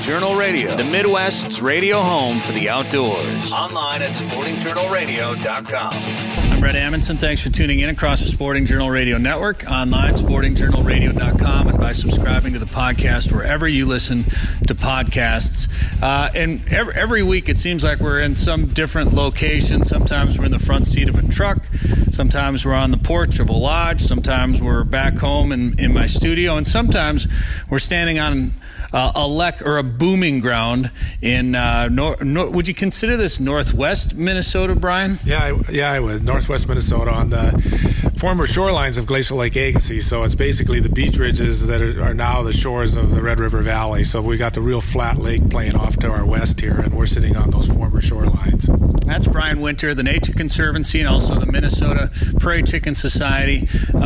Journal Radio, the Midwest's radio home for the outdoors. Online at sportingjournalradio.com. I'm Brett Amundson. Thanks for tuning in across the Sporting Journal Radio Network, online, sportingjournalradio.com, and by subscribing to the podcast wherever you listen to podcasts. And every week it seems like we're in some different location. Sometimes we're in the front seat of a truck. Sometimes we're on the porch of a lodge. Sometimes we're back home in my studio. And sometimes we're standing on a lek or a booming ground in, would you consider this northwest Minnesota, Brian? Yeah, I would. Northwest Minnesota on the former shorelines of Glacial Lake Agassiz. So it's basically the beach ridges that are now the shores of the Red River Valley. So we got the real flat lake playing off to our west here, and we're sitting on those former shorelines. That's Brian Winter, the Nature Conservancy, and also the Minnesota Prairie Chicken Society.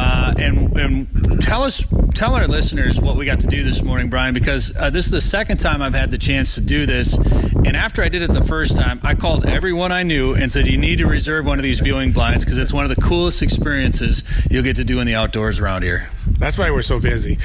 And tell our listeners what we got to do this morning, Brian, because this is the second time I've had the chance to do this. And after I did it the first time, I called everyone I knew and said, you need to reserve one of these viewing blinds because it's one of the coolest experiences you'll get to do in the outdoors around here. That's why we're so busy.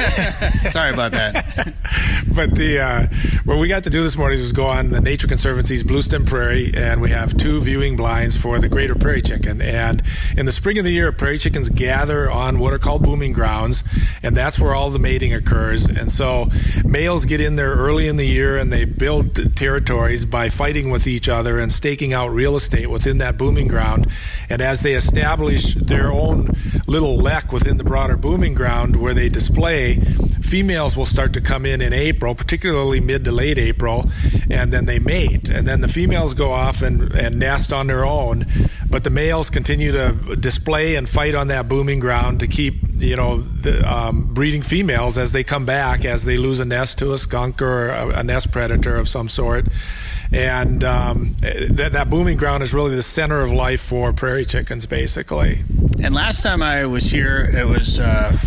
Sorry about that. But what we got to do this morning was go on the Nature Conservancy's Bluestem Prairie, and we have 2 viewing blinds for the greater prairie chicken. And in the spring of the year, prairie chickens gather on what are called booming grounds, and that's where all the mating occurs. And so males get in there early in the year, and they build territories by fighting with each other and staking out real estate within that booming ground. And as they establish their own little lek within the broader booming ground where they display, females will start to come in April, particularly mid to late April, and then they mate. And then the females go off and nest on their own, but the males continue to display and fight on that booming ground to keep, the breeding females as they come back, as they lose a nest to a skunk or a nest predator of some sort. And that booming ground is really the center of life for prairie chickens, basically. And last time I was here, it was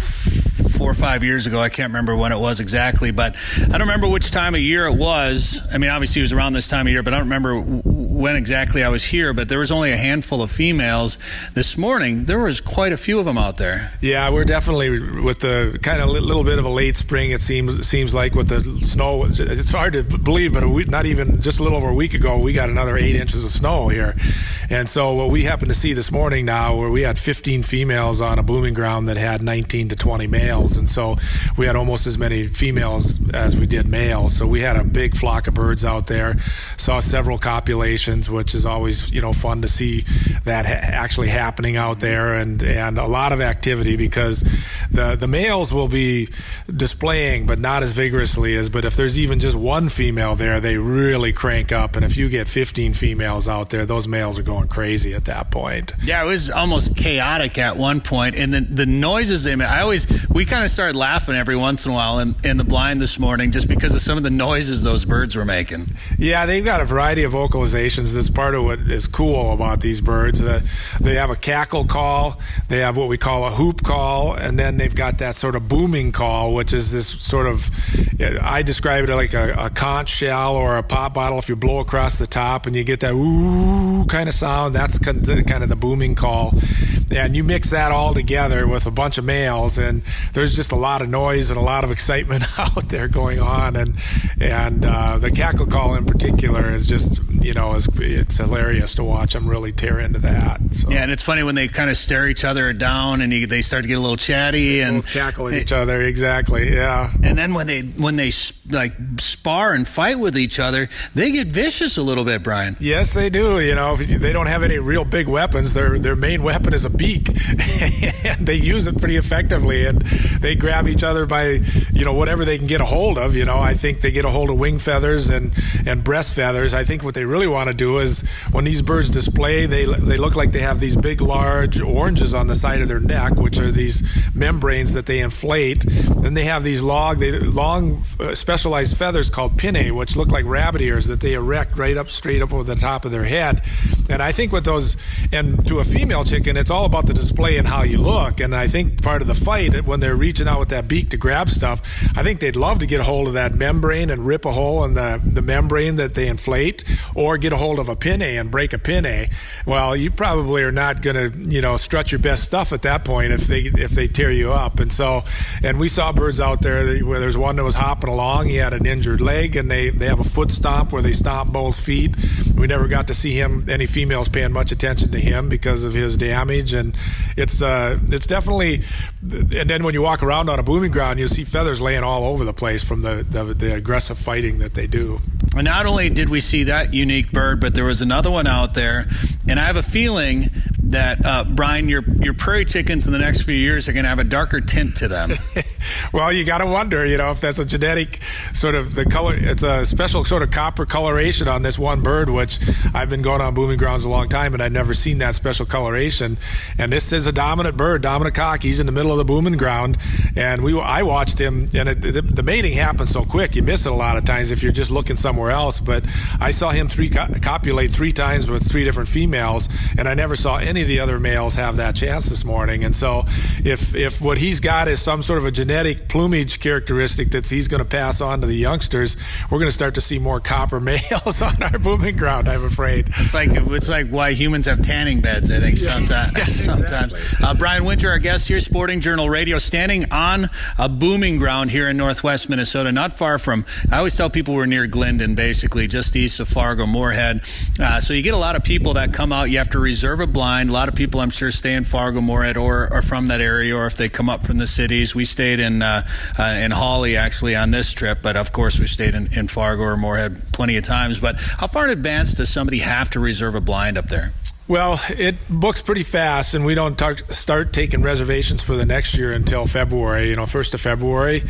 4 or 5 years ago. I can't remember when it was exactly, but I don't remember which time of year it was. I mean, obviously it was around this time of year, but I don't remember when exactly I was here. But there was only a handful of females. This morning, there was quite a few of them out there. Yeah, we're definitely with the kind of little bit of a late spring. It seems like with the snow. It's hard to believe, but not even just a little over a week ago, we got another 8 inches of snow here. And so what we happened to see this morning now, where we had 15 females on a booming ground that had 19 to 20 males. And so we had almost as many females as we did males. So we had a big flock of birds out there, saw several copulations, which is always, fun to see that actually happening out there, and a lot of activity because the males will be displaying, but not as vigorously but if there's even just one female there, they really crank up. And if you get 15 females out there, those males are going crazy at that point. Yeah, it was almost chaotic at one point. And the noises they made, we kind of started laughing every once in a while in the blind this morning just because of some of the noises those birds were making. Yeah, they've got a variety of vocalizations. That's part of what is cool about these birds. They have a cackle call, they have what we call a hoop call, and then they've got that sort of booming call, which is this sort of, I describe it like a conch shell or a pop bottle. If you blow across the top and you get that ooh kind of sound, that's kind of the booming call. And you mix that all together with a bunch of males, and there's just a lot of noise and a lot of excitement out there going on. And the cackle call in particular is just, it's hilarious to watch them really tear into that. So. Yeah, and it's funny when they kind of stare each other down and they start to get a little chatty and cackle at each other. Exactly. Yeah. And then when they like spar and fight with each other, they get vicious a little bit, Brian. Yes, they do. They don't have any real big weapons. Their main weapon is a beak, and they use it pretty effectively. And they grab each other by whatever they can get a hold of. I think they get a hold of wing feathers and breast feathers. I think what they really want to do is when these birds display, they look like they have these big, large oranges on the side of their neck, which are these membranes that they inflate. Then they have these long specialized feathers called pinnae, which look like rabbit ears that they erect straight up over the top of their head. And I think with those, and to a female chicken, it's all about the display and how you look. And I think part of the fight, when they're reaching out with that beak to grab stuff, I think they'd love to get a hold of that membrane and rip a hole in the membrane that they inflate, or get a hold of a pinnae and break a pinnae. Well, you probably are not going to, strut your best stuff at that point if they tear you up. And we saw birds out there where there's one that was hopping along. He had an injured leg, and they have a foot stomp where they stomp both feet. We never got to see him, any females paying much attention to him because of his damage. And it's definitely, and then when you walk around on a booming ground, you'll see feathers laying all over the place from the aggressive fighting that they do. And not only did we see that unique bird, but there was another one out there, and I have a feeling that, Brian, your prairie chickens in the next few years are going to have a darker tint to them. Well, you got to wonder, if that's a genetic sort of the color. It's a special sort of copper coloration on this one bird, which I've been going on booming grounds a long time, and I've never seen that special coloration. And this is a dominant bird, dominant cock. He's in the middle of the booming ground, and I watched him, and the mating happens so quick, you miss it a lot of times if you're just looking somewhere else. But I saw him copulate 3 times with 3 different females, and I never saw any of the other males have that chance this morning. And so if what he's got is some sort of a genetic plumage characteristic that he's going to pass on to the youngsters, we're going to start to see more copper males on our booming ground, I'm afraid. It's like why humans have tanning beds, I think, sometimes. Exactly. Brian Winter, our guest here, Sporting Journal Radio, standing on a booming ground here in northwest Minnesota, not far from, I always tell people we're near Glendon, basically, just east of Fargo, Moorhead. So you get a lot of people that come out. You have to reserve a blind. A lot of people, I'm sure, stay in Fargo, Moorhead, or are from that area, or if they come up from the cities. We stayed in Hawley, actually, on this trip, but of course we stayed in Fargo or Moorhead plenty of times. But how far in advance does somebody have to reserve a blind up there? Well, it books pretty fast, and we don't start taking reservations for the next year until February, 1st of February.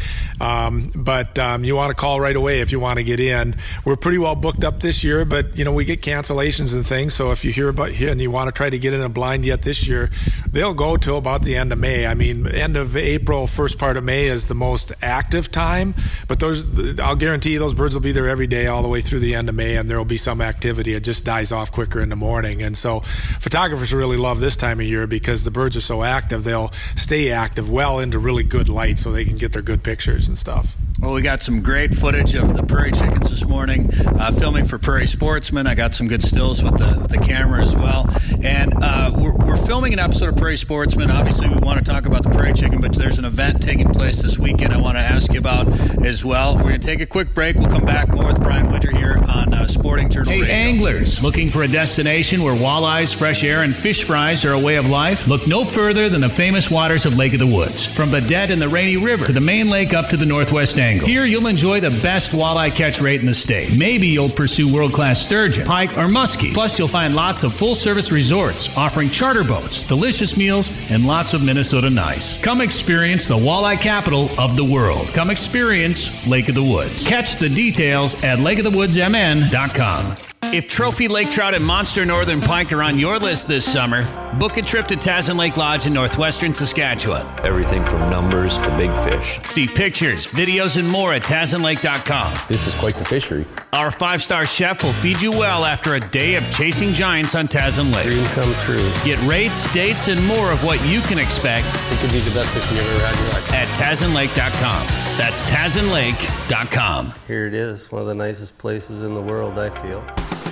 But you want to call right away if you want to get in. We're pretty well booked up this year, but, we get cancellations and things. So if you hear about here and you want to try to get in a blind yet this year, they'll go till about the end of May. I mean, end of April, first part of May is the most active time. But I'll guarantee you those birds will be there every day all the way through the end of May, and there will be some activity. It just dies off quicker in the morning. And so photographers really love this time of year because the birds are so active. They'll stay active well into really good light so they can get their good pictures and stuff. Well, we got some great footage of the prairie chickens this morning, filming for Prairie Sportsman. I got some good stills with the camera as well. And we're filming an episode of Prairie Sportsman. Obviously, we want to talk about the prairie chicken, but there's an event taking place this weekend I want to ask you about as well. We're going to take a quick break. We'll come back more with Brian Winter here on Sporting Journal Radio. Hey, anglers, looking for a destination where walleyes, fresh air, and fish fries are a way of life? Look no further than the famous waters of Lake of the Woods. From Badette and the Rainy River to the main lake up to the Northwest Angle. Here you'll enjoy the best walleye catch rate in the state. Maybe you'll pursue world-class sturgeon, pike, or muskies. Plus you'll find lots of full-service resorts offering charter boats, delicious meals, and lots of Minnesota nice. Come experience the walleye capital of the world. Come experience Lake of the Woods. Catch the details at lakeofthewoodsmn.com. If trophy lake trout and monster northern pike are on your list this summer, book a trip to Tazen Lake Lodge in northwestern Saskatchewan. Everything from numbers to big fish. See pictures, videos, and more at TazenLake.com. This is quite the fishery. Our 5-star chef will feed you well after a day of chasing giants on Tazen Lake. Dream come true. Get rates, dates, and more of what you can expect. It could be the best fishing you've ever had in your life. At TazenLake.com. That's TazenLake.com. Here it is, one of the nicest places in the world, I feel.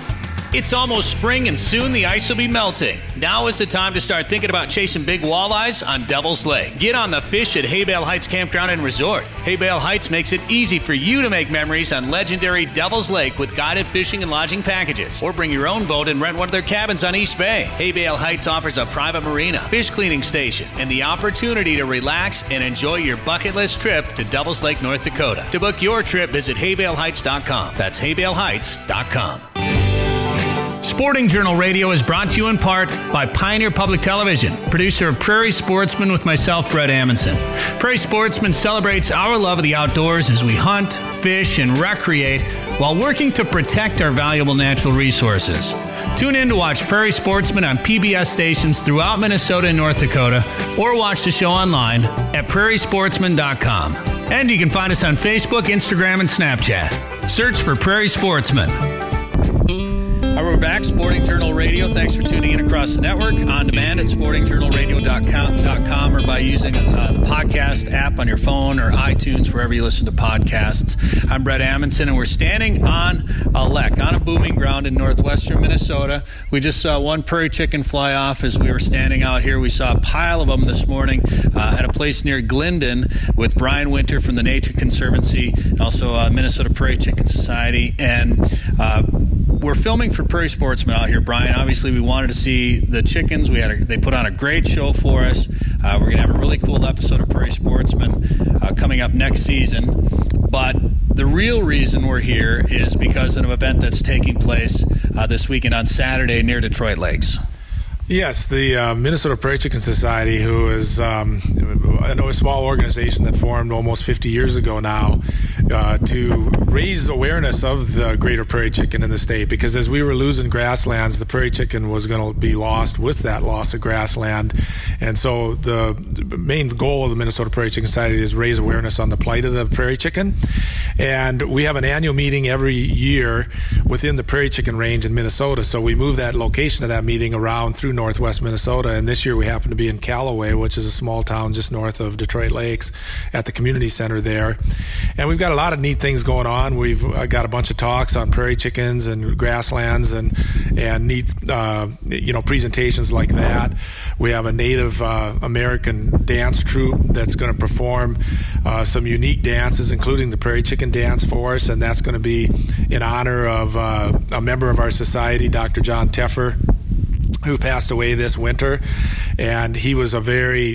It's almost spring and soon the ice will be melting. Now is the time to start thinking about chasing big walleyes on Devil's Lake. Get on the fish at Haybale Heights Campground and Resort. Haybale Heights makes it easy for you to make memories on legendary Devil's Lake with guided fishing and lodging packages. Or bring your own boat and rent one of their cabins on East Bay. Haybale Heights offers a private marina, fish cleaning station, and the opportunity to relax and enjoy your bucket list trip to Devil's Lake, North Dakota. To book your trip, visit haybaleheights.com. That's haybaleheights.com. Sporting Journal Radio is brought to you in part by Pioneer Public Television, producer of Prairie Sportsman with myself, Brett Amundson. Prairie Sportsman celebrates our love of the outdoors as we hunt, fish, and recreate while working to protect our valuable natural resources. Tune in to watch Prairie Sportsman on PBS stations throughout Minnesota and North Dakota, or watch the show online at prairiesportsman.com. And you can find us on Facebook, Instagram, and Snapchat. Search for Prairie Sportsman. All All right, we're back. Sporting Journal Radio. Thanks for tuning in across the network. On demand at sportingjournalradio.com or by using the podcast app on your phone or iTunes, wherever you listen to podcasts. I'm Brett Amundson, and we're standing on a lek, on a booming ground in northwestern Minnesota. We just saw one prairie chicken fly off as we were standing out here. We saw a pile of them this morning at a place near Glendon with Brian Winter from the Nature Conservancy, and also Minnesota Prairie Chicken Society. And we're filming for Prairie Sportsman out here, Brian. Obviously, we wanted to see the chickens. They put on a great show for us. We're going to have a really cool episode of Prairie Sportsman coming up next season. But the real reason we're here is because of an event that's taking place this weekend on Saturday near Detroit Lakes. Yes, the Minnesota Prairie Chicken Society, who is a small organization that formed almost 50 years ago now to raise awareness of the greater prairie chicken in the state, because as we were losing grasslands, the prairie chicken was going to be lost with that loss of grassland. And so the main goal of the Minnesota Prairie Chicken Society is raise awareness on the plight of the prairie chicken. And we have an annual meeting every year within the prairie chicken range in Minnesota. So we move that location of that meeting around through northwest Minnesota, and this year we happen to be in Callaway, which is a small town just north of Detroit Lakes, at the community center there. And we've got a lot of neat things going on. We've got a bunch of talks on prairie chickens and grasslands and neat presentations like that. We have a Native American dance troupe that's going to perform some unique dances, including the prairie chicken dance for us, and that's going to be in honor of a member of our society, Dr. John Teffer, who passed away this winter. And he was a very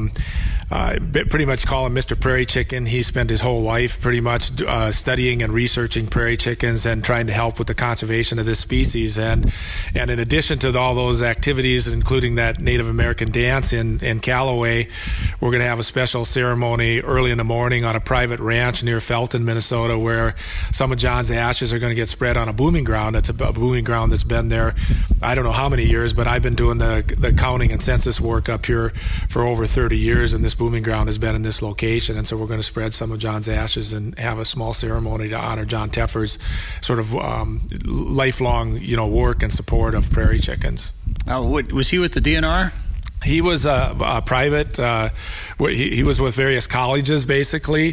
pretty much call him Mr. Prairie Chicken. He spent his whole life pretty much studying and researching prairie chickens and trying to help with the conservation of this species. And in addition to all those activities, including that Native American dance in Callaway, we're going to have a special ceremony early in the morning on a private ranch near Felton, Minnesota, where some of John's ashes are going to get spread on a booming ground. It's a booming ground that's been there, I don't know how many years, but I've been doing the counting and census work up here for over 30 years, and this booming ground has been in this location. And so we're going to spread some of John's ashes and have a small ceremony to honor John Teffer's sort of lifelong, work and support of prairie chickens. Was he with the DNR? He was a private. He was with various colleges, basically.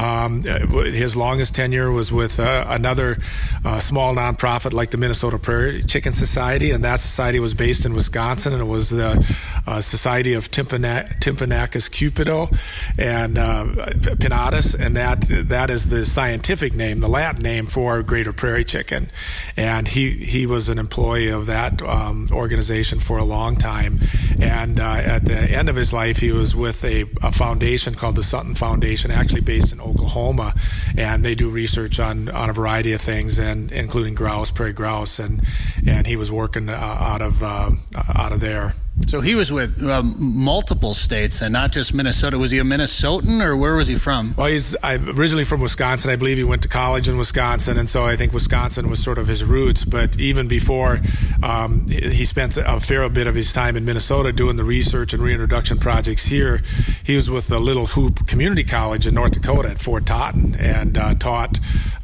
His longest tenure was with another small nonprofit like the Minnesota Prairie Chicken Society, and that society was based in Wisconsin, and it was the Society of Timpanacus Cupido and Pinnatus, and that is the scientific name, the Latin name for greater prairie chicken. And he was an employee of that organization for a long time. And at the end of his life, he was with a foundation called the Sutton Foundation, actually based in Oklahoma, and they do research on a variety of things, and including grouse, prairie grouse, and he was working out of there. So he was with multiple states and not just Minnesota. Was he a Minnesotan, or where was he from? Well, he's originally from Wisconsin. I believe he went to college in Wisconsin, and so I think Wisconsin was sort of his roots. But even before, he spent a fair bit of his time in Minnesota doing the research and reintroduction projects here. He was with the Little Hoop Community College in North Dakota at Fort Totten, and taught,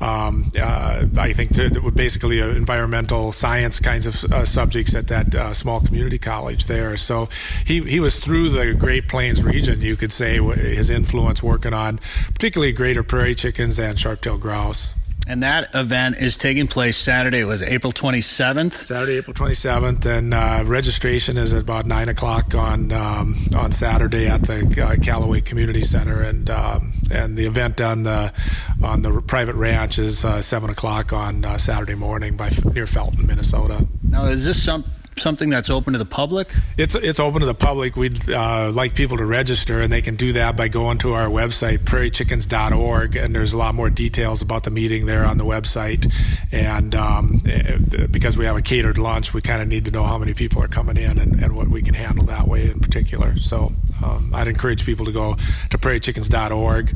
I think, basically environmental science kinds of subjects at that small community college there. So he was through the Great Plains region, you could say, his influence working on particularly greater prairie chickens and sharp-tailed grouse. And that event is taking place Saturday. It was April 27th. Saturday, April 27th, and registration is at about 9 o'clock on Saturday at the Callaway Community Center, and the event on the private ranch is 7 o'clock on Saturday morning near Felton, Minnesota. Now, is this something that's open to the public? It's open to the public. We'd like people to register, and they can do that by going to our website, prairiechickens.org, and there's a lot more details about the meeting there on the website. And because we have a catered lunch, we kind of need to know how many people are coming in and what we can handle that way in particular. So I'd encourage people to go to prairiechickens.org,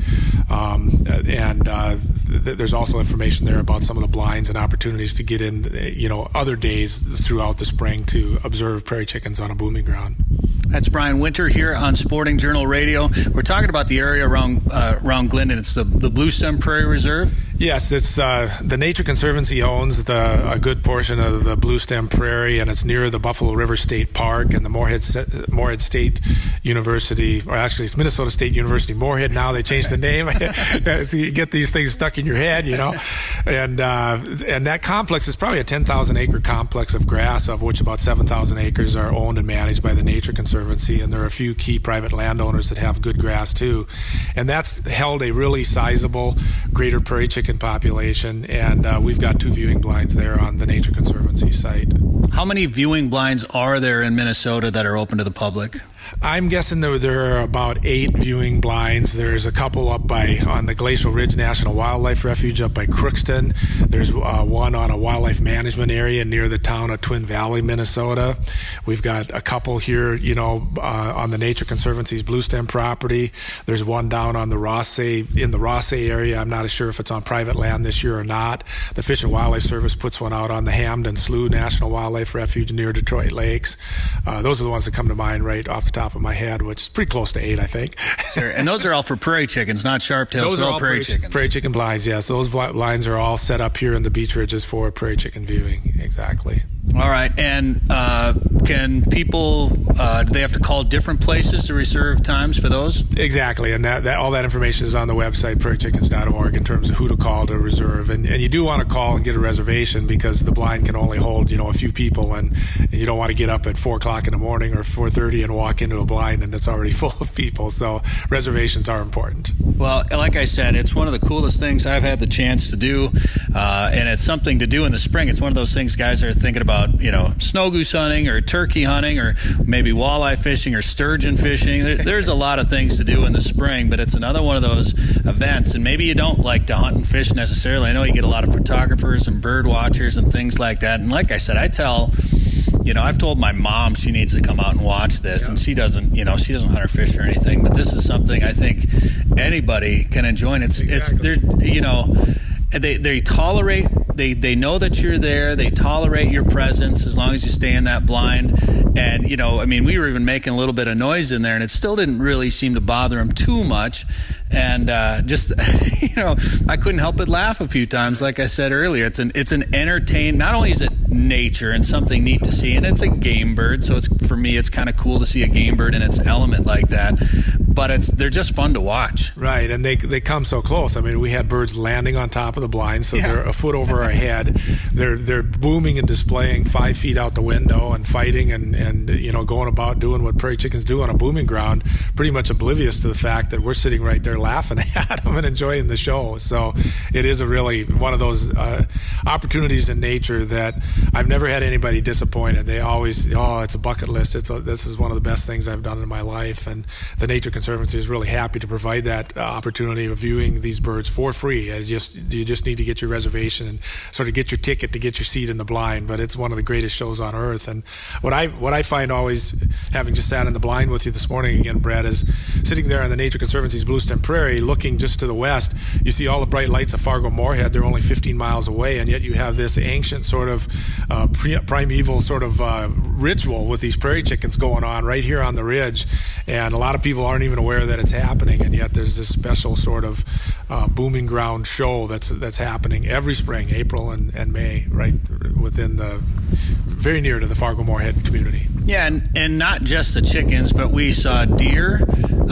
and there's also information there about some of the blinds and opportunities to get in, other days throughout the spring to observe prairie chickens on a booming ground. That's Brian Winter here on Sporting Journal Radio. We're talking about the area around Glendon. It's the Bluestem Prairie Reserve. Yes, it's the Nature Conservancy owns a good portion of the Bluestem Prairie, and it's near the Buffalo River State Park and the Moorhead State University, or actually it's Minnesota State University Moorhead now. They changed the name. So you get these things stuck in your head, and that complex is probably a 10,000 acre complex of grass, of which about 7,000 acres are owned and managed by the Nature Conservancy, and there are a few key private landowners that have good grass too, and that's held a really sizable greater prairie chicken population, and we've got 2 viewing blinds there on the Nature Conservancy site. How many viewing blinds are there in Minnesota that are open to the public? I'm guessing there are about 8 viewing blinds. There's a couple up on the Glacial Ridge National Wildlife Refuge up by Crookston. There's one on a wildlife management area near the town of Twin Valley, Minnesota. We've got a couple here, on the Nature Conservancy's Bluestem property. There's one down on the in the Rossay area. I'm not sure if it's on private land this year or not. The Fish and Wildlife Service puts one out on the Hamden Slough National Wildlife Refuge near Detroit Lakes. Those are the ones that come to mind right off the top of my head, which is pretty close to 8, I think. Sure. And those are all for prairie chickens, not sharp-tails. Those are all prairie chickens. Prairie chicken blinds, yes. Those blinds are all set up here in the beach ridges for prairie chicken viewing. Exactly. All right. And can people, do they have to call different places to reserve times for those? Exactly. And that all that information is on the website, prairiechickens.org, in terms of who to call to reserve. And you do want to call and get a reservation, because the blind can only hold, a few people, and you don't want to get up at 4 o'clock in the morning or 4:30 and walk into a blind and it's already full of people. So reservations are important. Well, like I said, it's one of the coolest things I've had the chance to do, and it's something to do in the spring. It's one of those things guys are thinking about, snow goose hunting or turkey hunting or maybe walleye fishing or sturgeon fishing. There's a lot of things to do in the spring, but it's another one of those events. And maybe you don't like to hunt and fish necessarily. I know you get a lot of photographers and bird watchers and things like that. And like I said, I've told my mom she needs to come out and watch this, and she doesn't hunt or fish or anything, but this is something I think anybody can enjoy. And they tolerate, they know that you're there, they tolerate your presence as long as you stay in that blind. And, we were even making a little bit of noise in there, and it still didn't really seem to bother them too much. And I couldn't help but laugh a few times. Like I said earlier, it's an entertain. Not only is it nature and something neat to see, and it's a game bird, so for me it's kind of cool to see a game bird in its element like that. But they're just fun to watch. Right, and they come so close. We had birds landing on top of the blind, so they're a foot over our head. They're booming and displaying 5 feet out the window and fighting and going about doing what prairie chickens do on a booming ground, pretty much oblivious to the fact that we're sitting right there laughing at them and enjoying the show. So it is really one of those opportunities in nature that I've never had anybody disappointed. They always, it's a bucket list. This is one of the best things I've done in my life, and the Nature Conservancy is really happy to provide that opportunity of viewing these birds for free. You just need to get your reservation and sort of get your ticket to get your seat in the blind. But it's one of the greatest shows on earth. And what I find always, having just sat in the blind with you this morning again, Brett, is sitting there on the Nature Conservancy's Bluestem Prairie, looking just to the west, you see all the bright lights of Fargo Moorhead. They're only 15 miles away, and yet you have this ancient sort of primeval sort of ritual with these prairie chickens going on right here on the ridge. And a lot of people aren't even aware that it's happening, and yet there's this special sort of booming ground show that's happening every spring, April and May, right within very near to the Fargo Moorhead community. Yeah, and not just the chickens, but we saw deer,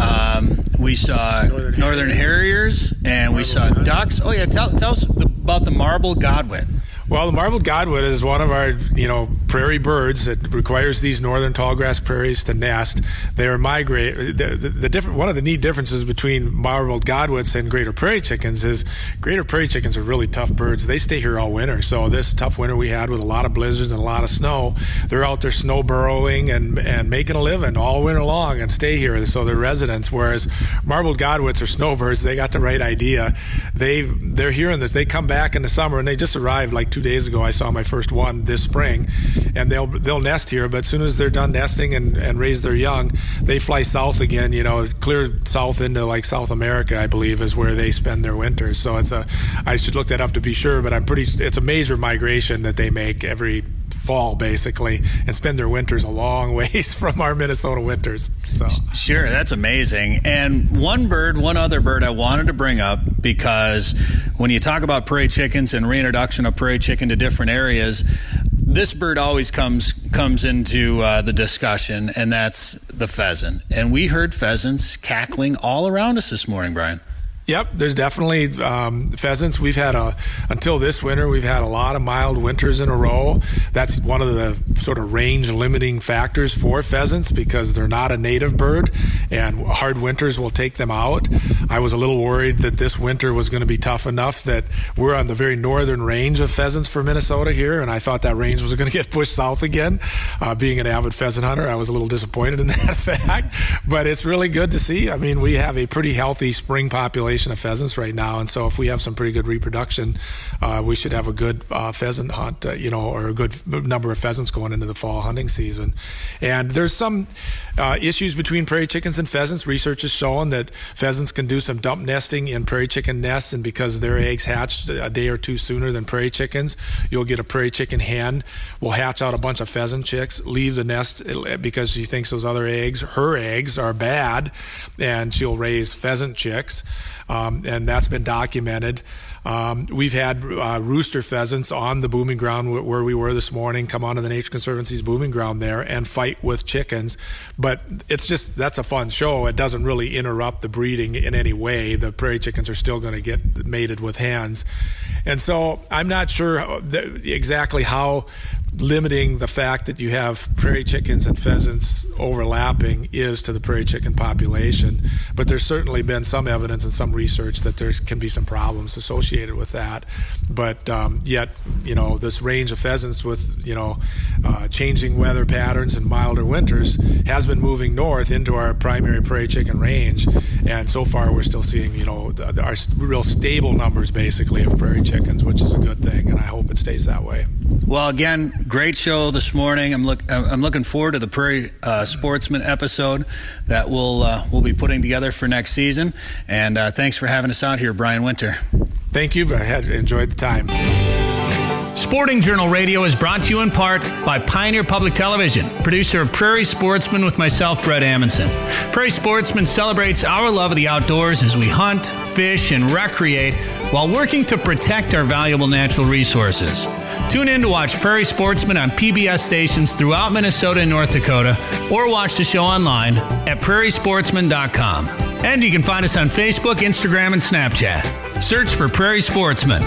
we saw northern harriers, and we saw ducks. Oh yeah, tell us about the marbled godwit. Well, the marbled godwit is one of our, prairie birds that requires these northern tallgrass prairies to nest. They are migrate. One of the neat differences between marbled godwits and greater prairie chickens is greater prairie chickens are really tough birds. They stay here all winter. So this tough winter we had with a lot of blizzards and a lot of snow, they're out there snow burrowing and making a living all winter long and stay here. So they're residents. Whereas marbled godwits are snowbirds. They got the right idea. They're here in this. They come back in the summer, and they just arrived like 2 days ago. I saw my first one this spring, and they'll nest here, but as soon as they're done nesting and raise their young, they fly south again, clear south into like South America, I believe, is where they spend their winters. So I should look that up to be sure, but it's a major migration that they make every fall basically and spend their winters a long ways from our Minnesota winters. So sure, that's amazing. And one other bird I wanted to bring up, because when you talk about prairie chickens and reintroduction of prairie chicken to different areas, this bird always comes into the discussion, and that's the pheasant. And we heard pheasants cackling all around us this morning, Brian. Yep, there's definitely pheasants. We've had until this winter, we've had a lot of mild winters in a row. That's one of the sort of range limiting factors for pheasants, because they're not a native bird and hard winters will take them out. I was a little worried that this winter was going to be tough enough that we're on the very northern range of pheasants for Minnesota here, and I thought that range was going to get pushed south again. Being an avid pheasant hunter, I was a little disappointed in that fact, but it's really good to see. I mean, we have a pretty healthy spring population of pheasants right now, and so if we have some pretty good reproduction, we should have a good pheasant hunt, or a good number of pheasants going into the fall hunting season. And there's some issues between prairie chickens and pheasants. Research has shown that pheasants can do some dump nesting in prairie chicken nests, and because their eggs hatch a day or two sooner than prairie chickens, you'll get a prairie chicken hen will hatch out a bunch of pheasant chicks, leave the nest because she thinks those other eggs, her eggs, are bad, and she'll raise pheasant chicks. And that's been documented. We've had rooster pheasants on the booming ground where we were this morning come onto the Nature Conservancy's booming ground there and fight with chickens. But that's a fun show. It doesn't really interrupt the breeding in any way. The prairie chickens are still going to get mated with hens. And so I'm not sure exactly how limiting the fact that you have prairie chickens and pheasants overlapping is to the prairie chicken population, but there's certainly been some evidence and some research that there can be some problems associated with that. But yet, this range of pheasants with, changing weather patterns and milder winters has been moving north into our primary prairie chicken range, and so far we're still seeing, our real stable numbers basically of prairie chickens, which is a good thing, and I hope it stays that way. Well, again, great show this morning. I'm looking forward to the Prairie Sportsman episode that we'll be putting together for next season. And thanks for having us out here, Brian Winter. Thank you. I had enjoyed the time. Sporting Journal Radio is brought to you in part by Pioneer Public Television, producer of Prairie Sportsman with myself, Brett Amundson. Prairie Sportsman celebrates our love of the outdoors as we hunt, fish, and recreate while working to protect our valuable natural resources. Tune in to watch Prairie Sportsman on PBS stations throughout Minnesota and North Dakota, or watch the show online at prairiesportsman.com. And you can find us on Facebook, Instagram, and Snapchat. Search for Prairie Sportsman.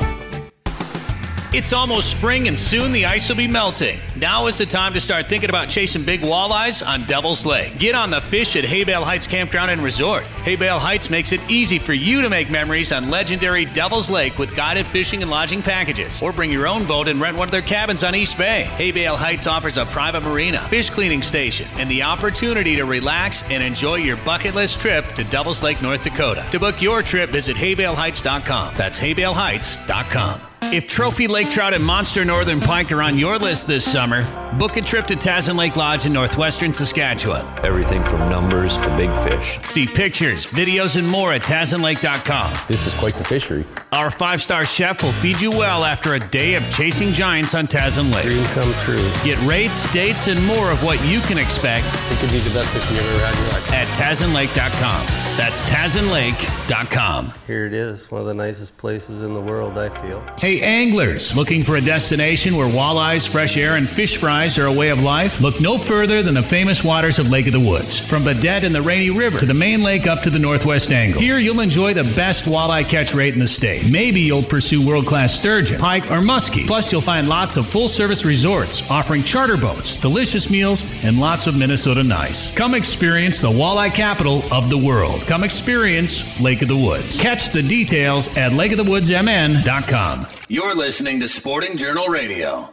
It's almost spring, and soon the ice will be melting. Now is the time to start thinking about chasing big walleyes on Devil's Lake. Get on the fish at Haybale Heights Campground and Resort. Haybale Heights makes it easy for you to make memories on legendary Devil's Lake with guided fishing and lodging packages. Or bring your own boat and rent one of their cabins on East Bay. Haybale Heights offers a private marina, fish cleaning station, and the opportunity to relax and enjoy your bucket list trip to Devil's Lake, North Dakota. To book your trip, visit haybaleheights.com. That's haybaleheights.com. If trophy lake trout and monster northern pike are on your list this summer, book a trip to Tazen Lake Lodge in northwestern Saskatchewan. Everything from numbers to big fish. See pictures, videos, and more at TazenLake.com. This is quite the fishery. Our 5-star chef will feed you well after a day of chasing giants on Tazen Lake. Dream come true. Get rates, dates, and more of what you can expect. It could be the best fishing you've ever had in your life. At TazenLake.com. That's TazenLake.com. Here it is, one of the nicest places in the world, I feel. Hey anglers, looking for a destination where walleyes, fresh air, and fish fries are a way of life? Look no further than the famous waters of Lake of the Woods. From Badette and the Rainy River to the main lake up to the northwest angle. Here you'll enjoy the best walleye catch rate in the state. Maybe you'll pursue world-class sturgeon, pike, or muskies. Plus you'll find lots of full-service resorts offering charter boats, delicious meals, and lots of Minnesota nice. Come experience the walleye capital of the world. Come experience Lake of the Woods. Catch the details at lakeofthewoodsmn.com. You're listening to Sporting Journal Radio.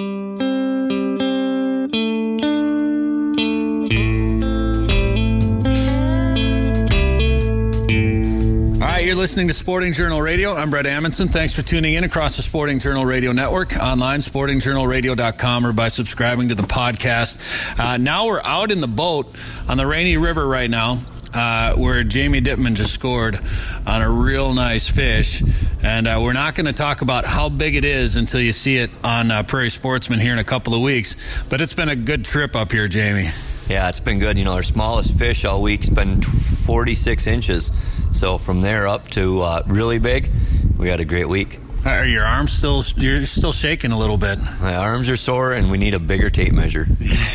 You're listening to Sporting Journal Radio. I'm Brett Amundson. Thanks for tuning in across the Sporting Journal Radio Network, online, sportingjournalradio.com, or by subscribing to the podcast. Now we're out in the boat on the Rainy River right now, where Jamie Dittman just scored on a real nice fish. And we're not going to talk about how big it is until you see it on Prairie Sportsman here in a couple of weeks. But it's been a good trip up here, Jamie. Yeah, it's been good. Our smallest fish all week's been 46 inches. So from there up to really big, we had a great week. Are your arms you're still shaking a little bit? My arms are sore and we need a bigger tape measure.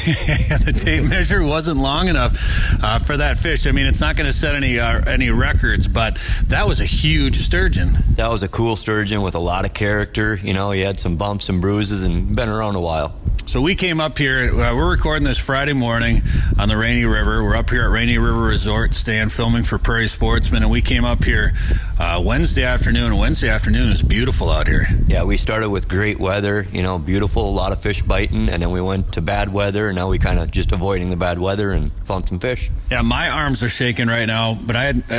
The tape measure wasn't long enough for that fish. I mean, it's not going to set any records, but that was a huge sturgeon. That was a cool sturgeon with a lot of character. He had some bumps and bruises and been around a while. So we came up here, we're recording this Friday morning on the Rainy River. We're up here at Rainy River Resort, staying filming for Prairie Sportsman, and we came up here Wednesday afternoon, and Wednesday afternoon is beautiful out here. Yeah, we started with great weather, beautiful, a lot of fish biting, and then we went to bad weather, and now we kind of just avoiding the bad weather and found some fish. Yeah, my arms are shaking right now, but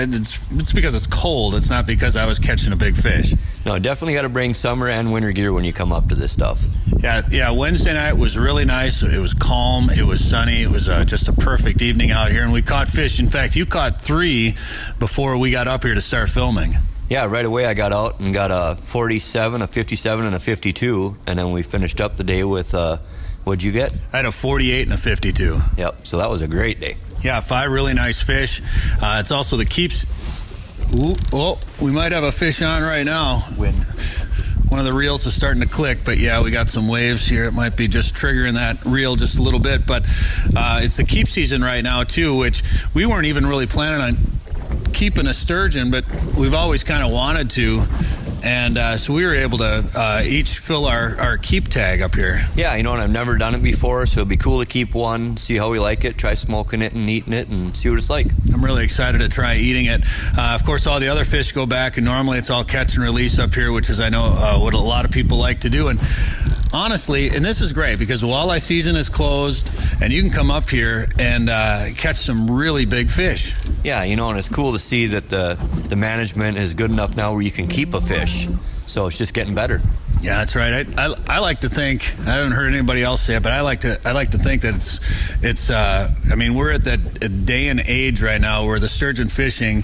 it's because it's cold. It's not because I was catching a big fish. No, definitely got to bring summer and winter gear when you come up to this stuff. Yeah, Wednesday night was really nice. It was calm. It was sunny. It was just a perfect evening out here, and we caught fish. In fact, you caught 3 before we got up here to start filming. Yeah, right away I got out and got a 47, a 57, and a 52, and then we finished up the day with, what'd you get? I had a 48 and a 52. Yep, so that was a great day. Yeah, 5 really nice fish. It's also the keeps. Ooh, oh, we might have a fish on right now. One of the reels is starting to click, but yeah, we got some waves here. It might be just triggering that reel just a little bit, but it's the keep season right now too, which we weren't even really planning on keeping a sturgeon, but we've always kind of wanted to. And so we were able to each fill our keep tag up here. Yeah, and I've never done it before, so it'd be cool to keep one, see how we like it, try smoking it and eating it, and see what it's like. I'm really excited to try eating it. Of course, all the other fish go back, and normally it's all catch and release up here, which is, I know, what a lot of people like to do. And honestly, and this is great because walleye season is closed, and you can come up here and catch some really big fish. Yeah, and it's cool to see that the management is good enough now where you can keep a fish. So it's just getting better. Yeah, that's right. I like to think, I haven't heard anybody else say it, but I like to think that it's I mean, we're at that day and age right now where the sturgeon fishing,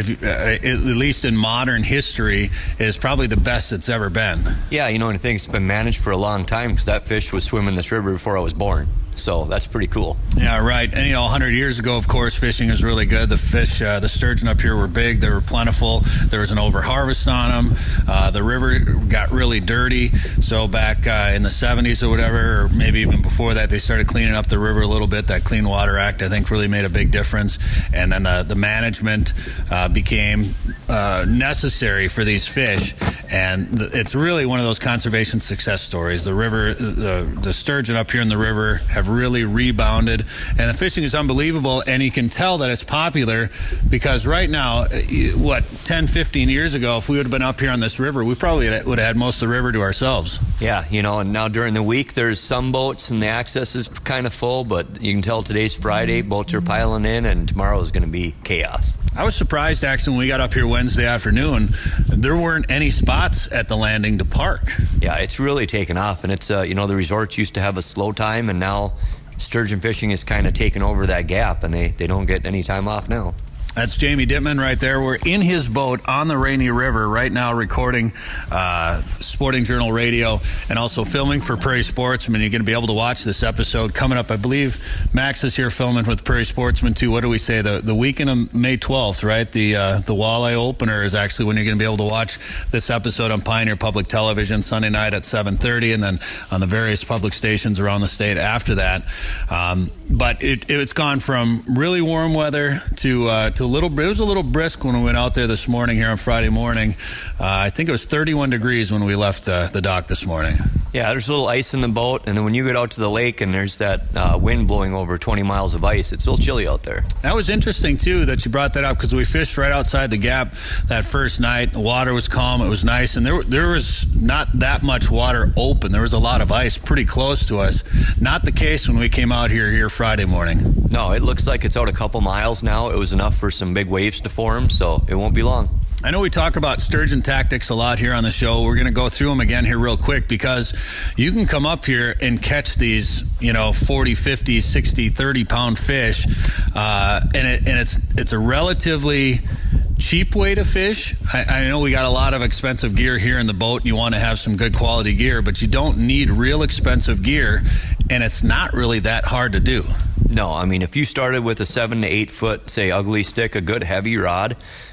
at least in modern history, is probably the best it's ever been. Yeah, and I think it's been managed for a long time because that fish was swimming this river before I was born. So that's pretty cool. Yeah, right. And 100 years ago, of course, fishing was really good. The fish, the sturgeon up here were big. They were plentiful. There was an overharvest on them. The river got really dirty. So back in the 70s or whatever, or maybe even before that, they started cleaning up the river a little bit. That Clean Water Act, I think, really made a big difference. And then the management became necessary for these fish. And it's really one of those conservation success stories. The river, the sturgeon up here in the river have really rebounded, and the fishing is unbelievable, and you can tell that it's popular because right now, 10-15 years ago, if we would have been up here on this river, we probably would have had most of the river to ourselves. Yeah, and now during the week there's some boats and the access is kind of full, but you can tell today's Friday, boats are piling in, and tomorrow is going to be chaos. I was surprised actually when we got up here Wednesday afternoon, there weren't any spots at the landing to park. Yeah, it's really taken off, and it's the resorts used to have a slow time, and now sturgeon fishing is kind of taken over that gap, and they don't get any time off now. That's Jamie Dittman right there. We're in his boat on the Rainy River right now recording Sporting Journal Radio and also filming for Prairie Sportsman. You're going to be able to watch this episode coming up. I believe Max is here filming with Prairie Sportsman too. What do we say? The weekend of May 12th, right? The Walleye opener is actually when you're going to be able to watch this episode on Pioneer Public Television Sunday night at 7:30, and then on the various public stations around the state after that. But it's gone from really warm weather to it was a little brisk when we went out there this morning here on Friday morning. I think it was 31 degrees when we left the dock this morning. Yeah, there's a little ice in the boat, and then when you get out to the lake and there's that wind blowing over 20 miles of ice, it's a little chilly out there. That was interesting, too, that you brought that up, because we fished right outside the gap that first night. The water was calm. It was nice, and there was not that much water open. There was a lot of ice pretty close to us. Not the case when we came out here Friday morning. No, it looks like it's out a couple miles now. It was enough for some big waves to form, so it won't be long. I know we talk about sturgeon tactics a lot here on the show. We're going to go through them again here real quick, because you can come up here and catch these, 40, 50, 60, 30-pound fish, and it's a relatively cheap way to fish. I know we got a lot of expensive gear here in the boat, and you want to have some good quality gear, but you don't need real expensive gear, and it's not really that hard to do. No, I mean, if you started with a 7 to 8 foot, say, ugly stick, a good heavy rod,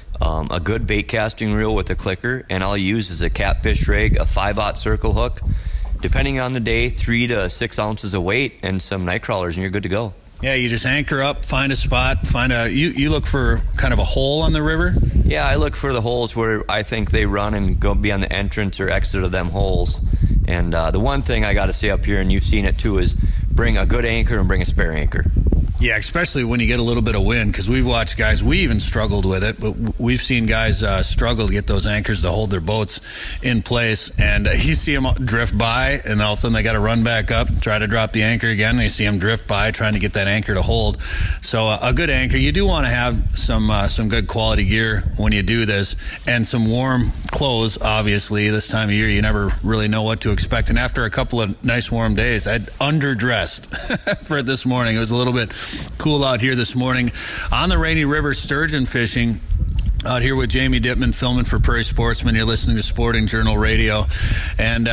a good bait casting reel with a clicker, and all you use is a catfish rig, a 5/0 circle hook, depending on the day, 3 to 6 ounces of weight, and some night crawlers, and you're good to go. Yeah, you just anchor up, find a spot, you look for kind of a hole on the river? Yeah, I look for the holes where I think they run and go be on the entrance or exit of them holes. And the one thing I got to say up here, and you've seen it too, is bring a good anchor and bring a spare anchor. Yeah, especially when you get a little bit of wind, because we've watched guys, we even struggled with it, but we've seen guys struggle to get those anchors to hold their boats in place, and you see them drift by, and all of a sudden they got to run back up, try to drop the anchor again, and you see them drift by trying to get that anchor to hold. So a good anchor, you do want to have some good quality gear when you do this, and some warm clothes, obviously. This time of year, you never really know what to expect, and after a couple of nice warm days, I'd underdressed for it this morning. It was a little bit cool out here this morning on the Rainy River sturgeon fishing. Out here with Jamie Dittman, filming for Prairie Sportsman. You're listening to Sporting Journal Radio. And,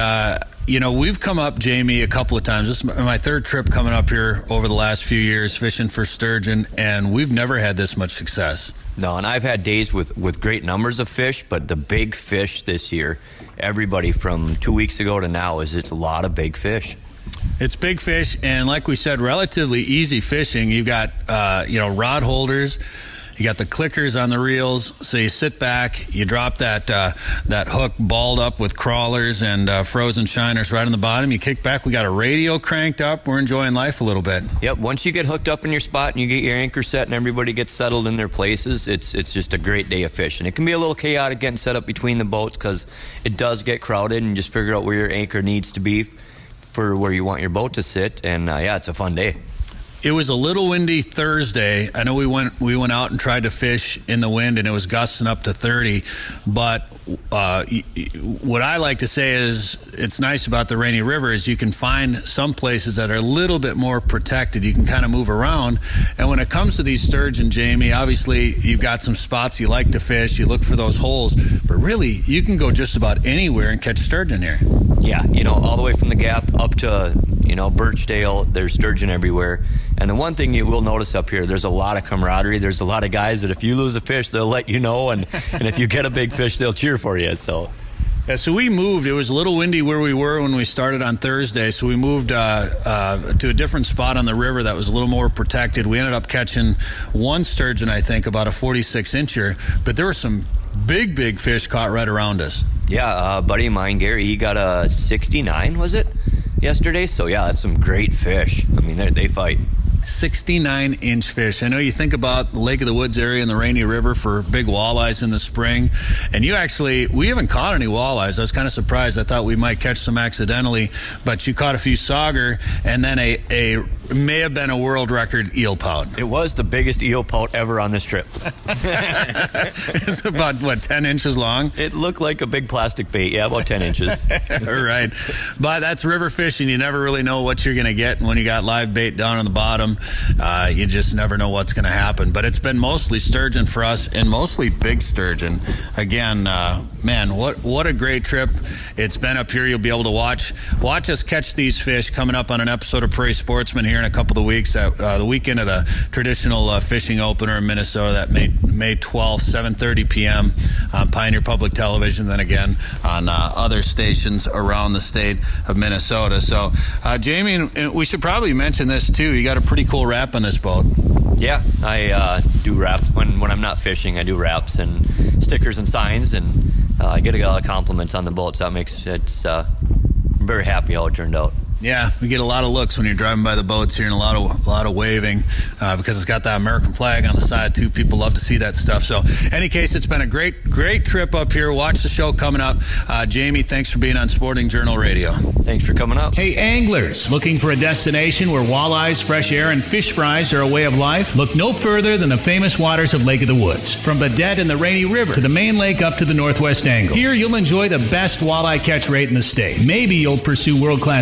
we've come up, Jamie, a couple of times. This is my third trip coming up here over the last few years fishing for sturgeon, and we've never had this much success. No, and I've had days with great numbers of fish, but the big fish this year, everybody from 2 weeks ago to now, it's a lot of big fish. It's big fish, and like we said, relatively easy fishing. You've got, rod holders. You got the clickers on the reels, so you sit back, you drop that hook balled up with crawlers and frozen shiners right on the bottom. You kick back. We got a radio cranked up. We're enjoying life a little bit. Yep. Once you get hooked up in your spot and you get your anchor set and everybody gets settled in their places, it's just a great day of fishing. It can be a little chaotic getting set up between the boats because it does get crowded, and just figure out where your anchor needs to be for where you want your boat to sit, and it's a fun day. It was a little windy Thursday. I know we went out and tried to fish in the wind, and it was gusting up to 30. But what I like to say is it's nice about the Rainy River is you can find some places that are a little bit more protected. You can kind of move around. And when it comes to these sturgeon, Jamie, obviously you've got some spots you like to fish. You look for those holes. But really, you can go just about anywhere and catch sturgeon here. Yeah, all the way from the Gap up to, Birchdale, there's sturgeon everywhere. And the one thing you will notice up here, there's a lot of camaraderie. There's a lot of guys that if you lose a fish, they'll let you know. And if you get a big fish, they'll cheer for you. So we moved. It was a little windy where we were when we started on Thursday. So we moved to a different spot on the river that was a little more protected. We ended up catching one sturgeon, I think, about a 46-incher. But there were some big fish caught right around us. Yeah, a buddy of mine, Gary, he got a 69, was it, yesterday? So, yeah, that's some great fish. I mean, they fight. 69-inch fish. I know you think about the Lake of the Woods area and the Rainy River for big walleyes in the spring, and we haven't caught any walleyes. I was kind of surprised. I thought we might catch some accidentally, but you caught a few sauger, and then a may have been a world record eel pout. It was the biggest eel pout ever on this trip. It's about, 10 inches long? It looked like a big plastic bait. Yeah, about 10 inches. Right. But that's river fishing. You never really know what you're going to get. And when you got live bait down on the bottom, you just never know what's going to happen. But it's been mostly sturgeon for us, and mostly big sturgeon. Again, man, what a great trip it's been up here. You'll be able to watch us catch these fish coming up on an episode of Prairie Sportsman here in a couple of weeks. The weekend of the traditional fishing opener in Minnesota, that May 12th, 7:30 p.m. on Pioneer Public Television, then again on other stations around the state of Minnesota. So, Jamie, we should probably mention this too. You got a pretty cool wrap on this boat. Yeah, I do wraps. When I'm not fishing, I do wraps and stickers and signs, and I get a lot of compliments on the boat, so that makes I'm very happy how it turned out. Yeah, we get a lot of looks when you're driving by the boats here, and a lot of waving because it's got that American flag on the side too. People love to see that stuff. So, any case, it's been a great trip up here. Watch the show coming up. Jamie, thanks for being on Sporting Journal Radio. Thanks for coming up. Hey, anglers, looking for a destination where walleyes, fresh air, and fish fries are a way of life? Look no further than the famous waters of Lake of the Woods. From Badette and the Rainy River to the main lake up to the Northwest Angle. Here, you'll enjoy the best walleye catch rate in the state. Maybe you'll pursue world-class sturgeon.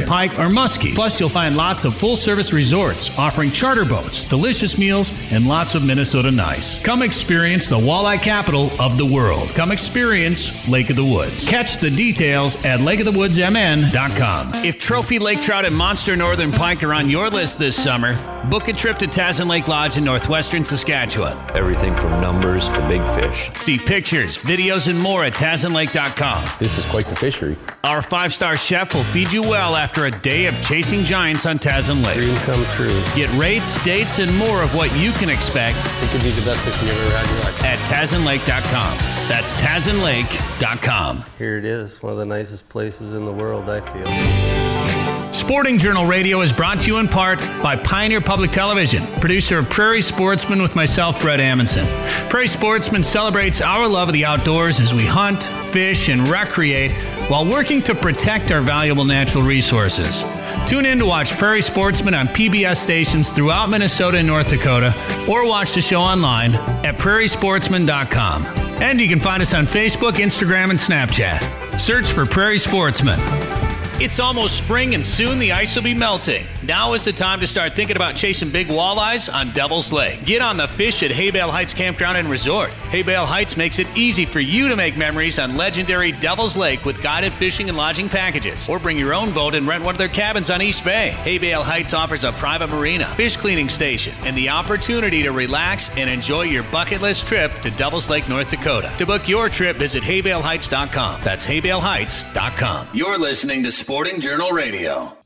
sturgeon, pike, or muskies. Plus, you'll find lots of full-service resorts offering charter boats, delicious meals, and lots of Minnesota nice. Come experience the walleye capital of the world. Come experience Lake of the Woods. Catch the details at lakeofthewoodsmn.com. If trophy lake trout and monster northern pike are on your list this summer, book a trip to Tazen Lake Lodge in northwestern Saskatchewan. Everything from numbers to big fish. See pictures, videos, and more at TazenLake.com. This is quite the fishery. Our 5-star chef will feed you well after a day of chasing giants on Tazen Lake. Dream come true. Get rates, dates, and more of what you can expect. It could be the best fishing you've ever had in your life. At TazenLake.com. That's TazenLake.com. Here it is, one of the nicest places in the world, I feel. Sporting Journal Radio is brought to you in part by Pioneer Public Television, producer of Prairie Sportsman with myself, Brett Amundson. Prairie Sportsman celebrates our love of the outdoors as we hunt, fish, and recreate while working to protect our valuable natural resources. Tune in to watch Prairie Sportsman on PBS stations throughout Minnesota and North Dakota, or watch the show online at prairiesportsman.com. And you can find us on Facebook, Instagram, and Snapchat. Search for Prairie Sportsman. It's almost spring and soon the ice will be melting. Now is the time to start thinking about chasing big walleyes on Devil's Lake. Get on the fish at Haybale Heights Campground and Resort. Haybale Heights makes it easy for you to make memories on legendary Devil's Lake with guided fishing and lodging packages. Or bring your own boat and rent one of their cabins on East Bay. Haybale Heights offers a private marina, fish cleaning station, and the opportunity to relax and enjoy your bucket list trip to Devil's Lake, North Dakota. To book your trip, visit haybaleheights.com. That's haybaleheights.com. You're listening to Sporting Journal Radio.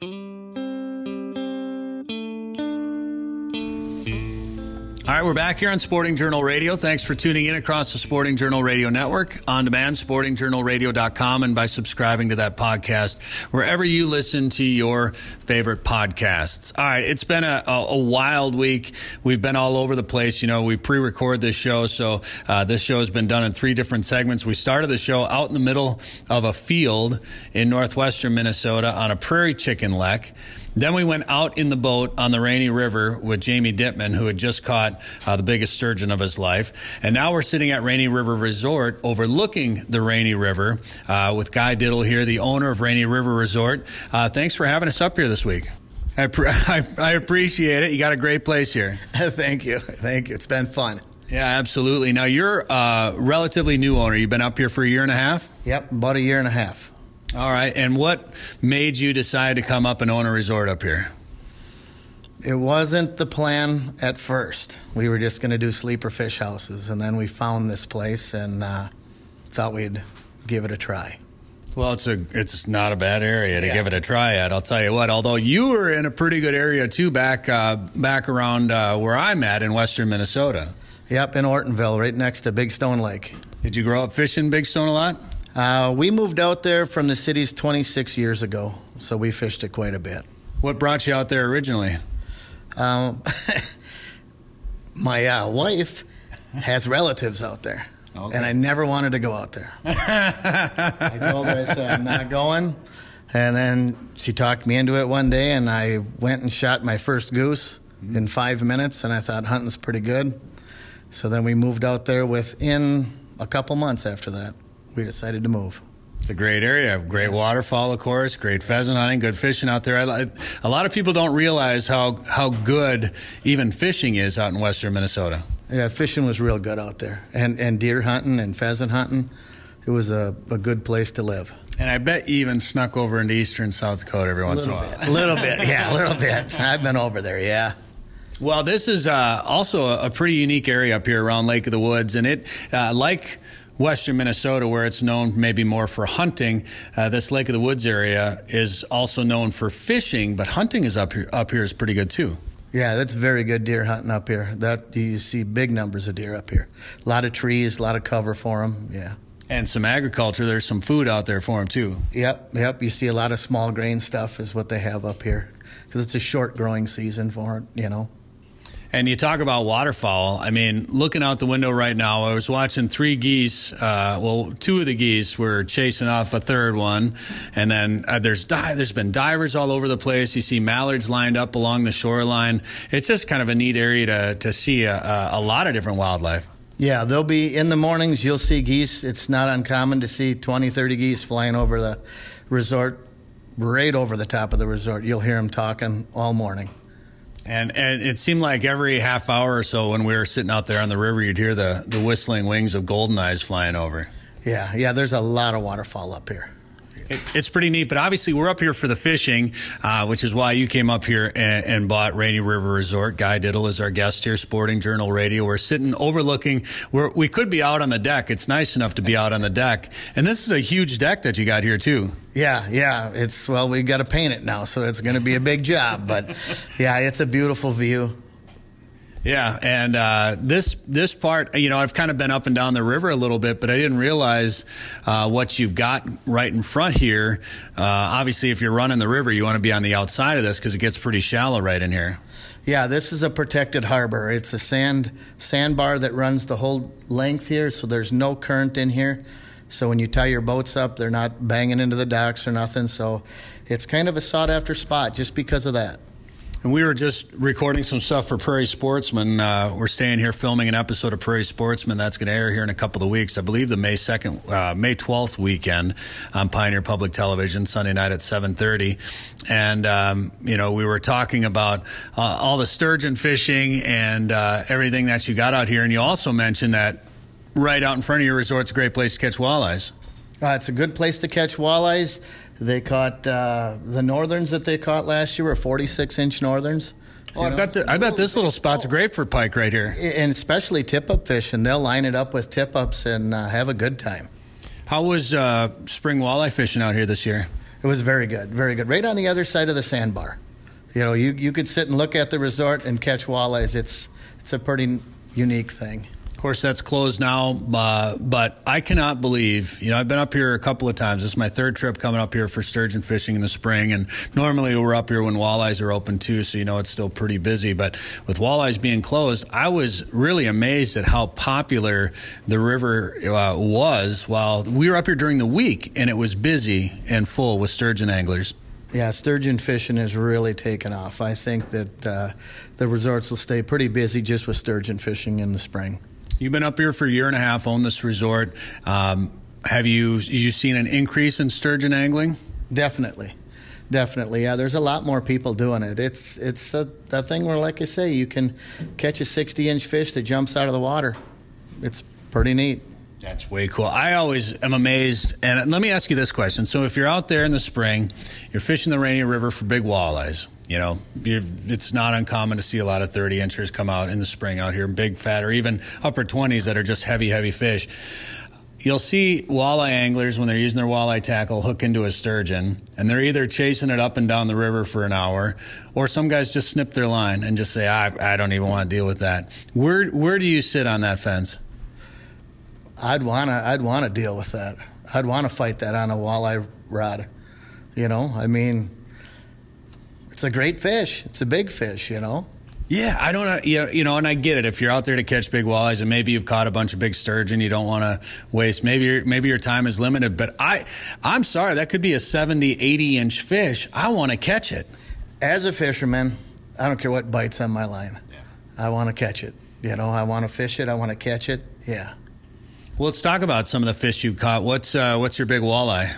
All right, we're back here on Sporting Journal Radio. Thanks for tuning in across the Sporting Journal Radio Network, on demand, sportingjournalradio.com, and by subscribing to that podcast wherever you listen to your favorite podcasts. All right, it's been a wild week. We've been all over the place. You know, we pre-record this show, so this show has been done in 3 different segments. We started the show out in the middle of a field in northwestern Minnesota on a prairie chicken lek. Then we went out in the boat on the Rainy River with Jamie Dittman, who had just caught the biggest sturgeon of his life. And now we're sitting at Rainy River Resort overlooking the Rainy River with Guy Diddle here, the owner of Rainy River Resort. Thanks for having us up here this week. I appreciate it. You got a great place here. Thank you. It's been fun. Yeah, absolutely. Now, you're a relatively new owner. You've been up here for a year and a half? Yep, about a year and a half. All right. And what made you decide to come up and own a resort up here? It wasn't the plan at first. We were just going to do sleeper fish houses, and then we found this place and thought we'd give it a try. Well, it's not a bad area to give it a try at. I'll tell you what. Although you were in a pretty good area too, back around where I'm at in western Minnesota. Yep, in Ortonville, right next to Big Stone Lake. Did you grow up fishing Big Stone a lot? We moved out there from the cities 26 years ago, so we fished it quite a bit. What brought you out there originally? My wife has relatives out there, and I never wanted to go out there. I told her, I said, I'm not going. And then she talked me into it one day, and I went and shot my first goose in 5 minutes, and I thought hunting's pretty good. So then we moved out there within a couple months after that. We decided to move. It's a great area. Great waterfowl, of course. Great pheasant hunting. Good fishing out there. A lot of people don't realize how good even fishing is out in western Minnesota. Yeah, fishing was real good out there. And deer hunting and pheasant hunting. It was a good place to live. And I bet you even snuck over into eastern South Dakota every once in a while. A little bit. I've been over there, yeah. Well, this is also a pretty unique area up here around Lake of the Woods. And it, like western Minnesota, where it's known maybe more for hunting, this Lake of the Woods area is also known for fishing, but hunting is up here is pretty good too. Yeah, that's very good deer hunting up here. That you see big numbers of deer up here. A lot of trees, a lot of cover for them, yeah. And some agriculture. There's some food out there for them too. Yep. You see a lot of small grain stuff is what they have up here because it's a short growing season for it, you know. And you talk about waterfowl. I mean, looking out the window right now, I was watching 3 geese. 2 of the geese were chasing off a third one. And then there's been divers all over the place. You see mallards lined up along the shoreline. It's just kind of a neat area to see a lot of different wildlife. Yeah, they'll be in the mornings. You'll see geese. It's not uncommon to see 20, 30 geese flying over the resort right over the top of the resort. You'll hear them talking all morning. And it seemed like every half hour or so when we were sitting out there on the river, you'd hear the whistling wings of goldeneyes flying over. Yeah, there's a lot of waterfowl up here. It's pretty neat, but obviously we're up here for the fishing, which is why you came up here and bought Rainy River Resort. Guy Diddle is our guest here, Sporting Journal Radio. We're sitting overlooking, we could be out on the deck. It's nice enough to be out on the deck. And this is a huge deck that you got here, too. Yeah. We got to paint it now, so it's going to be a big job. But, yeah, it's a beautiful view. Yeah, and this part, I've kind of been up and down the river a little bit, but I didn't realize what you've got right in front here. Obviously, if you're running the river, you want to be on the outside of this because it gets pretty shallow right in here. Yeah, this is a protected harbor. It's a sandbar that runs the whole length here, so there's no current in here. So when you tie your boats up, they're not banging into the docks or nothing. So it's kind of a sought-after spot just because of that. And we were just recording some stuff for Prairie Sportsman. We're staying here filming an episode of Prairie Sportsman that's going to air here in a couple of weeks. I believe the May 12th weekend on Pioneer Public Television, Sunday night at 7:30. And, we were talking about all the sturgeon fishing and everything that you got out here. And you also mentioned that right out in front of your resort's a great place to catch walleyes. It's a good place to catch walleyes. They caught the northerns that they caught last year were 46-inch northerns. Oh, I bet this little spot's great for pike right here. And especially tip-up fishing. They'll line it up with tip-ups and have a good time. How was spring walleye fishing out here this year? It was very good, very good. Right on the other side of the sandbar. You could sit and look at the resort and catch walleyes. It's a pretty unique thing. Of course, that's closed now, but I cannot believe, I've been up here a couple of times. This is my third trip coming up here for sturgeon fishing in the spring, and normally we're up here when walleyes are open too, so it's still pretty busy. But with walleyes being closed, I was really amazed at how popular the river was while we were up here during the week, and it was busy and full with sturgeon anglers. Yeah, sturgeon fishing has really taken off. I think that the resorts will stay pretty busy just with sturgeon fishing in the spring. You've been up here for a year and a half, owned this resort. Have you seen an increase in sturgeon angling? Definitely. Yeah, there's a lot more people doing it. It's a thing where, like I say, you can catch a 60-inch fish that jumps out of the water. It's pretty neat. That's way cool. I always am amazed. And let me ask you this question. So if you're out there in the spring, you're fishing the Rainy River for big walleyes, it's not uncommon to see a lot of 30-inchers come out in the spring out here, big, fat, or even upper 20s that are just heavy fish. You'll see walleye anglers when they're using their walleye tackle hook into a sturgeon, and they're either chasing it up and down the river for an hour, or some guys just snip their line and just say, I don't even want to deal with that. Where do you sit on that fence? I'd want to deal with that. I'd want to fight that on a walleye rod. It's a great fish. It's a big fish, Yeah, I don't, and I get it. If you're out there to catch big walleyes and maybe you've caught a bunch of big sturgeon, you don't want to waste. Maybe your time is limited, but I'm sorry, that could be a 70, 80-inch fish. I want to catch it. As a fisherman, I don't care what bites on my line. Yeah. I want to catch it. I want to fish it. I want to catch it. Yeah. Well, let's talk about some of the fish you caught. What's your big walleye?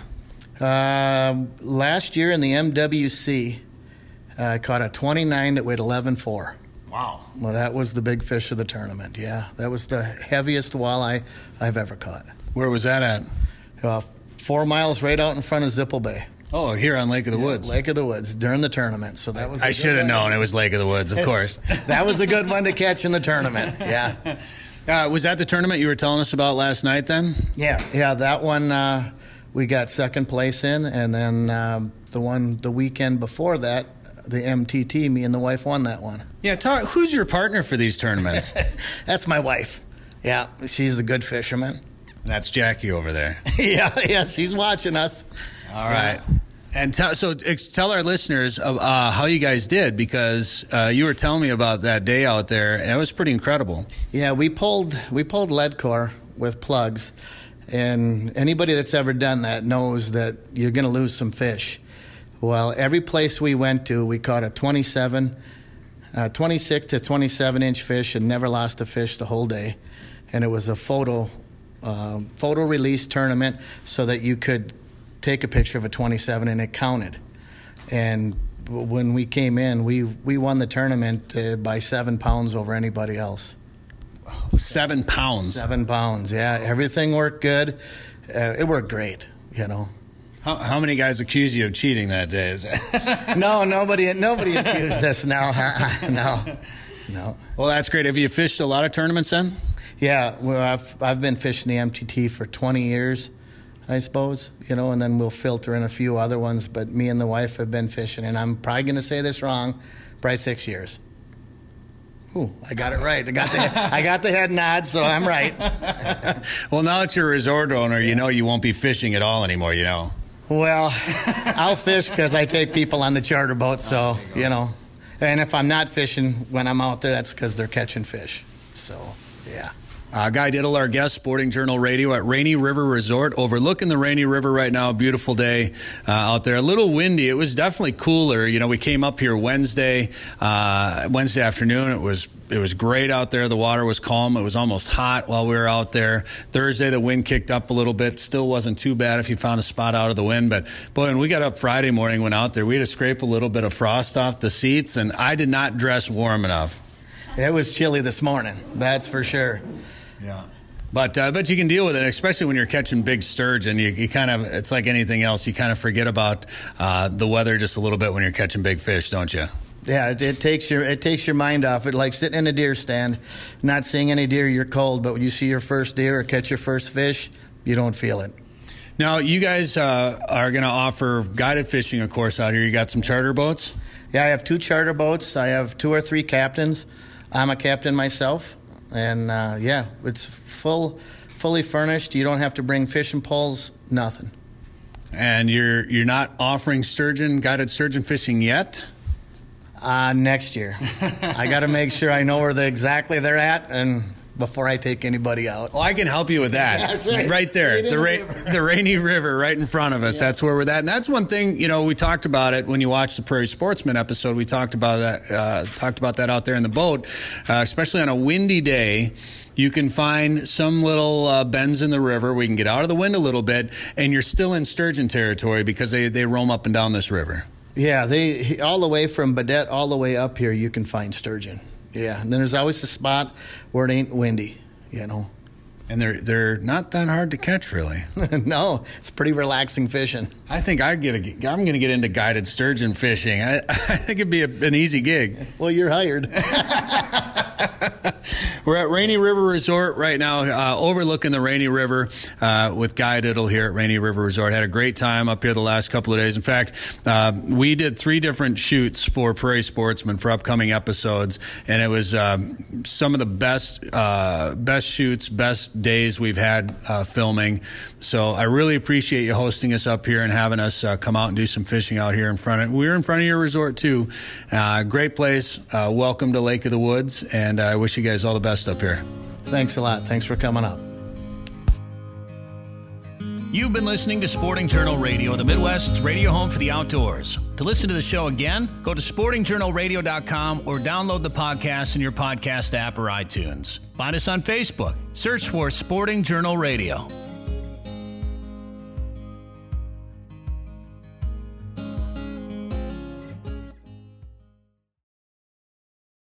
Last year in the MWC, I caught a 29 that weighed 11.4. Wow. Well, that was the big fish of the tournament, yeah. That was the heaviest walleye I've ever caught. Where was that at? 4 miles right out in front of Zipple Bay. Oh, here on Lake of the Woods. Lake of the Woods during the tournament. So that was. I should have known it was Lake of the Woods, of course. That was a good one to catch in the tournament, yeah. Was that the tournament you were telling us about last night then? Yeah, that one we got second place in, and then the weekend before that, the MTT, me and the wife won that one. Yeah, who's your partner for these tournaments? That's my wife. Yeah, she's a good fisherman. That's Jackie over there. yeah, she's watching us. All right. And tell our listeners how you guys did, because you were telling me about that day out there. It was pretty incredible. Yeah, we pulled lead core with plugs, and anybody that's ever done that knows that you're going to lose some fish. Well, every place we went to, we caught a 26 to 27-inch fish and never lost a fish the whole day. And it was a photo release tournament so that you could take a picture of a 27 and it counted. And when we came in, we won the tournament by 7 pounds over anybody else. 7 pounds. 7 pounds, yeah. Everything worked good. It worked great, you know. How many guys accused you of cheating that day? No, nobody accused us. No. Well, that's great. Have you fished a lot of tournaments then? Yeah, well, I've been fishing the MTT for 20 years, I suppose, you know, and then we'll filter in a few other ones. But me and the wife have been fishing, and I'm probably going to say this wrong, probably 6 years. Ooh, I got it right. I got the head nod, so I'm right. Well, now that you're a resort owner, you know you won't be fishing at all anymore, you know. Well, I'll fish because I take people on the charter boat, so, you know. And if I'm not fishing when I'm out there, that's because they're catching fish. So, yeah. Guy Diddle, our guest, Sporting Journal Radio at Rainy River Resort, overlooking the Rainy River right now. Beautiful day out there. A little windy. It was definitely cooler. You know, we came up here Wednesday afternoon. It was great out there. The water was calm. It was almost hot while we were out there. Thursday, the wind kicked up a little bit. Still wasn't too bad if you found a spot out of the wind. But, boy, when we got up Friday morning, went out there, we had to scrape a little bit of frost off the seats, and I did not dress warm enough. It was chilly this morning. That's for sure. Yeah. But you can deal with it, especially when you're catching big sturgeon. You kind of, it's like anything else. You kind of forget about the weather just a little bit when you're catching big fish, don't you? Yeah, it takes your mind off it. Like sitting in a deer stand, not seeing any deer, you're cold. But when you see your first deer or catch your first fish, you don't feel it. Now, you guys are going to offer guided fishing, of course, out here. You got some charter boats? Yeah, I have 2 charter boats. I have 2 or 3 captains. I'm a captain myself. And, yeah, it's fully furnished. You don't have to bring fishing poles, nothing. And you're not offering guided sturgeon fishing yet? Next year. I got to make sure I know where exactly they're at and before I take anybody out. Well, I can help you with that. Yeah, that's right. Right there. The Rainy River right in front of us. Yeah. That's where we're at. And that's one thing, you know, we talked about it when you watched the Prairie Sportsman episode. We talked about that out there in the boat, especially on a windy day. You can find some little bends in the river where you can get out of the wind a little bit, and you're still in sturgeon territory because they roam up and down this river. Yeah, all the way from Badette all the way up here, you can find sturgeon. Yeah, and then there's always a spot where it ain't windy, you know. And they're not that hard to catch, really. No, it's pretty relaxing fishing. I think I'm going to get into guided sturgeon fishing. I think it'd be an easy gig. Well, you're hired. We're at Rainy River Resort right now, overlooking the Rainy River with Guy Diddle here at Rainy River Resort. Had a great time up here the last couple of days. In fact, we did 3 different shoots for Prairie Sportsman for upcoming episodes, and it was some of the best shoots, best days we've had filming. So I really appreciate you hosting us up here and having us come out and do some fishing out here in front of. We're in front of your resort too. Great place. Welcome to Lake of the Woods, and I wish you guys all the best up here. Thanks a lot. Thanks for coming up. You've been listening to Sporting Journal Radio, the Midwest's radio home for the outdoors. To listen to the show again, go to sportingjournalradio.com or download the podcast in your podcast app or iTunes. Find us on Facebook. Search for Sporting Journal Radio.